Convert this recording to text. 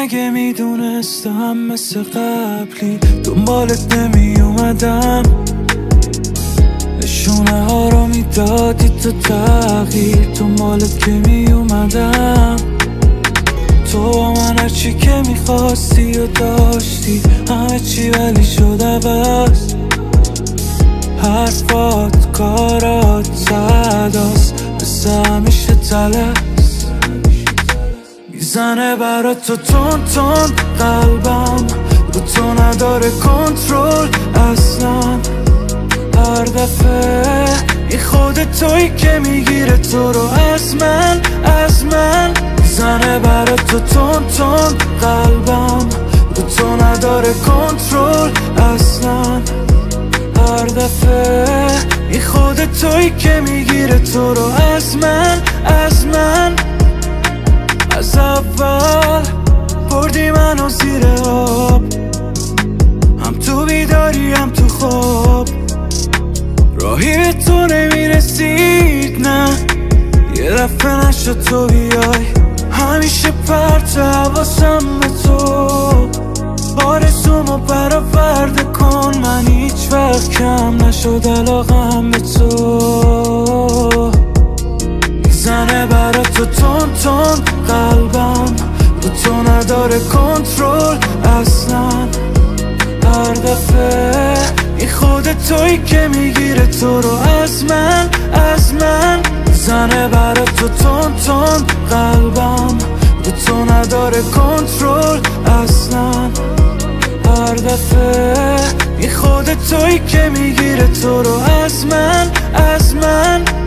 اگه میدونستم مثل قبلی دنبالت نمی اومدم، نشونه ها رو میدادی تو تغییر، دنبالت که می اومدم. تو با من هرچی که میخواستی و داشتی، همه چی ولی شد عوض. حرفات، کارات، صداست مثل همیشه تلس میزنه برا تو تون تون. قلبم رو تو نداره کنترل اصلا. هر دفعه این خودت تویی که میگیره تو رو از من میزنه برا تو تون تون. قلبم رو تو نداره کنترل اصلا. هر دفعه این خودت تویی که میگیره تو رو از من. از اول بردی منو زیر آب، هم تو بیداری هم تو خواب. راهی به تو نمیرسید نه، یه دفعه نشد تو بیای. همیشه پرت حواسم به تو، آرزومو برآورده کن. من هیچ وقت کم نشد علاقم به تو. میزنه برا تو تون تون. قلبم رو تو نداره کنترل اصلا. هر دفعه این خودت تویی که میگیره تو رو از من. میزنه برا تو تون تون. قلبم رو تو نداره کنترل اصلا. هر دفعه این خودت تویی که میگیره تو رو از من.